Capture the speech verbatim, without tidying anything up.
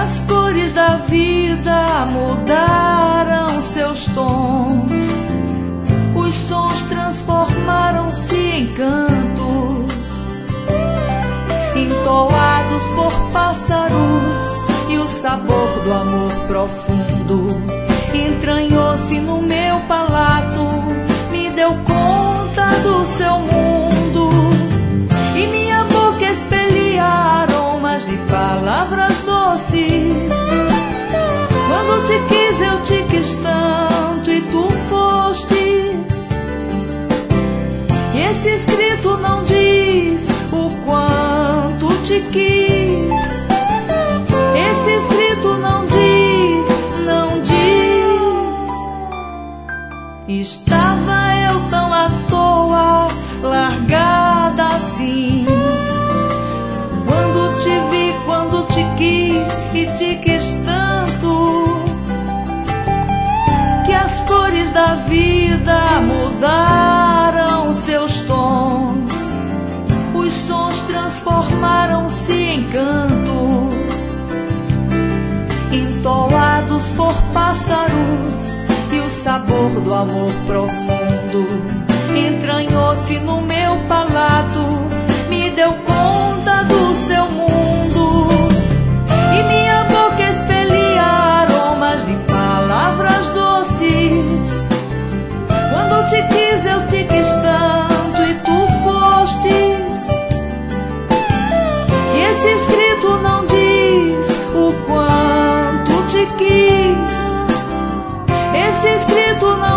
as cores da vida mudaram seus tons, os sons transformaram-se em cantos, entoados por pássaros, e o sabor do amor profundo entranhou-se no meu palato, me deu conta do seu mundo, e minha boca expelia aromas de palavras doces. Quando te quis, eu te quis tanto e tu fostes. E esse escrito não diz o quanto te quis. Esse escrito não diz, não diz. Estava eu tão à toa, largada assim, quando te vi, quando te quis e te quis tanto, que as cores da vida mudaram seus tons, os sons transformaram-se em cantos, entoados por pássaros, e o sabor do amor profundo entranhou-se no meu palato, me deu conta do seu mundo, e minha boca expelia aromas de palavras doces. Quando te quis, eu te quis tanto e tu fostes. E esse escrito não diz o quanto te quis. Esse escrito não